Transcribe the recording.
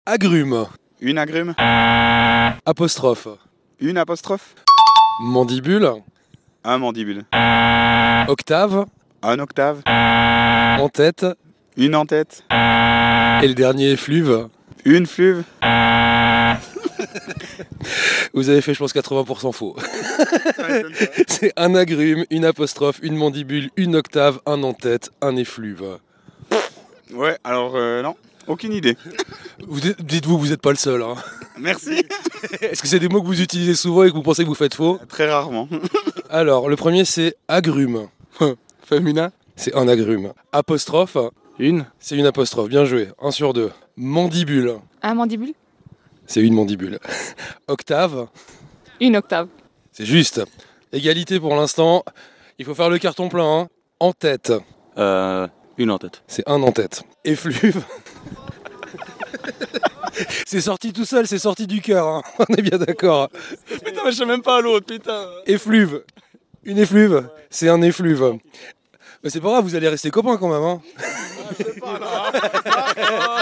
Agrume. Une agrume. Apostrophe. Une apostrophe. Mandibule. Un mandibule. Octave. Un octave. En tête. Une en tête. Et le dernier effluve. Une fluve. Vous avez fait, je pense, 80% faux. C'est un agrume, une apostrophe, une mandibule, une octave, un en tête, un effluve. Ouais, alors non, aucune idée. Dites-vous, vous n'êtes pas le seul. Hein. Merci. Est-ce que c'est des mots que vous utilisez souvent et que vous pensez que vous faites faux? Très rarement. Alors, le premier, c'est agrume. Féminin. C'est un agrume. Apostrophe, Une. c'est une apostrophe. Bien joué. 1 sur 2. Mandibule, Un mandibule. c'est une mandibule. Octave, Une octave. c'est juste. Égalité pour l'instant. Il faut faire le carton plein. Hein. En tête, Une en tête. c'est un en tête. Effluve. C'est sorti tout seul, c'est sorti du cœur. Hein. On est bien d'accord. Putain, mais je sais même pas l'autre, putain. Effluve. Une effluve, c'est un effluve. Mais c'est pas grave, vous allez rester copains quand même. Hein.